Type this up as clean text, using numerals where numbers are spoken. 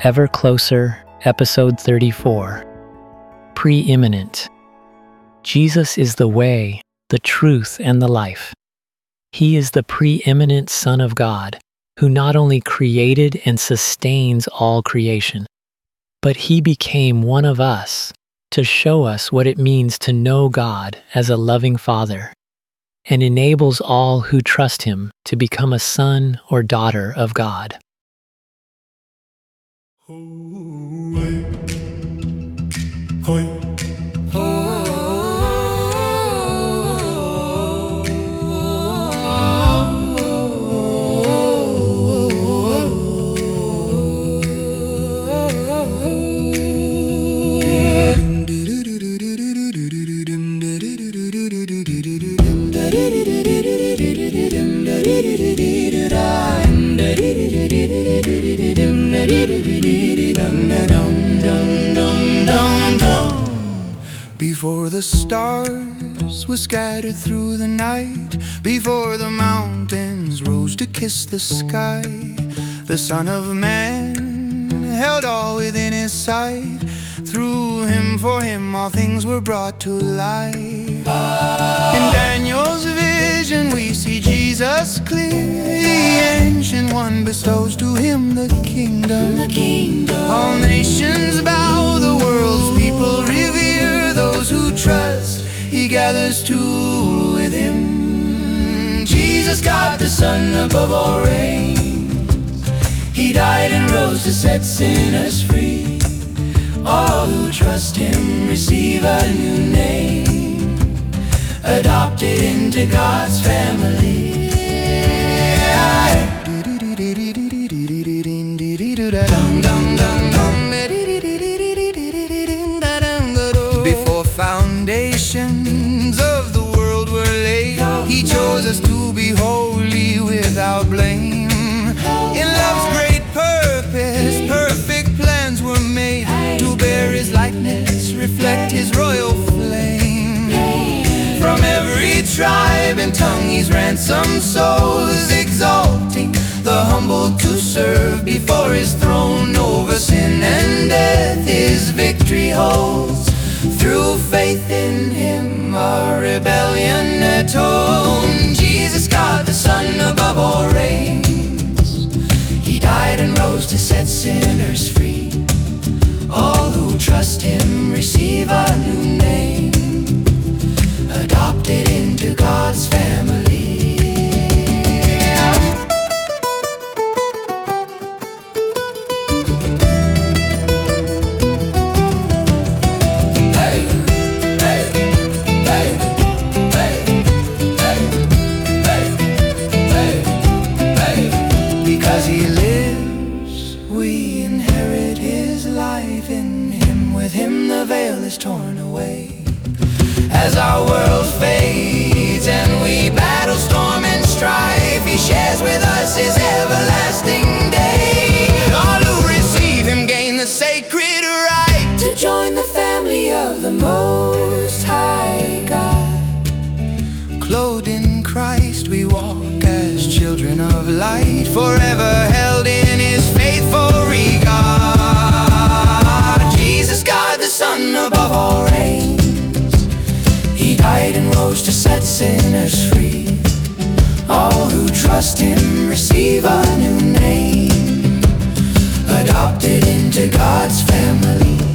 Ever Closer, Episode 34. Preeminent. Jesus is the way, the truth, and the life. He is the preeminent Son of God, who not only created and sustains all creation, but he became one of us to show us what it means to know God as a loving Father, and enables all who trust him to become a son or daughter of God. Before the stars were scattered through the night, before the mountains rose to kiss the sky, the Son of Man held all within his sight. Through him, for him, all things were brought to life. In Daniel's vision we see Jesus clear. The Ancient One bestows to him the kingdom. All nations bow, the world's people revere. Those who trust, he gathers to rule with him. Jesus, God the Son above all reigns. He died and rose to set sinners free. All who trust him receive a new name, adopted into God's family. Before foundations of the world were laid, he chose us to be holy without blame. In love's great purpose, perfect plans were made to bear his likeness, reflect his royal flame. From every tribe and tongue he's ransomed souls, exalting the humble to serve before his throne. Over sin and death his victory holds. Through faith in him our rebellion atoned. Jesus, God the Son above all reigns. He died and rose to set sinners free. All who trust him receive a new name, adopted into God's family. Because he lives, we inherit his life. In him, with him the veil is torn away. As our world fades and we battle storm and strife, he shares with us his everlasting day. All who receive him gain the sacred right to join the family of the Most High God. Clothed in Christ we walk as children of light, forever held in his faithful regard. Jesus, God the Son above all reigns. He died and rose to set sinners free. All who trust him receive a new name, adopted into God's family.